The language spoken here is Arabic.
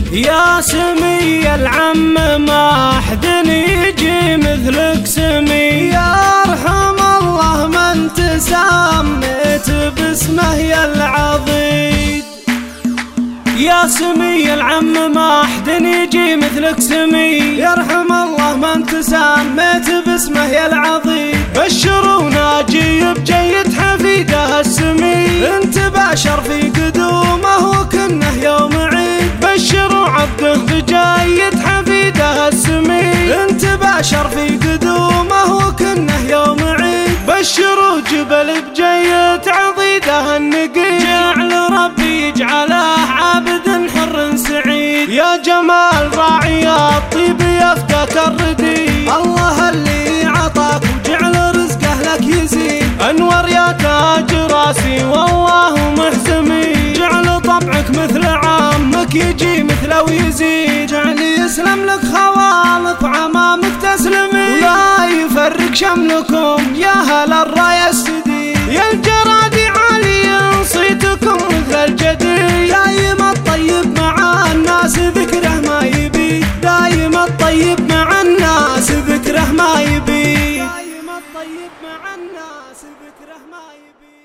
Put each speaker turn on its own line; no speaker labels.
يا سمي العم ما أحد يجي مثلك سمي، يرحم الله من تسميت باسمه يا العضيد. يا سمي العم ما أحد يجي مثلك سمي، يرحم الله من تسميت باسمه يا العضيد. بشروا ناجي بجيد حفيده السمي، انت بشر في قدومه وكنه يوم عيد. بشروا عبده بجيد حفيده السمي، انت بشر في قدومه وكنه يوم عيد. بشروا جبل بجيد عضيده النقي، جعل ربي يجعله عبد حر سعيد. يا جمال راعي الطيب يفتك الردي، الله اللي عطاك وجعل رزقه لك يزيد. انور يا تاج راسي والله محزمي، جعل طبعك مثل عامك يجي مثله ويزيد. جعل يسلم لك خوالك وعمامك تسلمي، ولا يفرق شملكم يا هل الراية السديد. يا الجرادي عالي صيتكم مثل الجديد، دايم الطيب مع الناس ذكره ما يبي. دايم الطيب مع الناس ذكره ما يبي. دايم الطيب مع الناس ذكره ما يبي.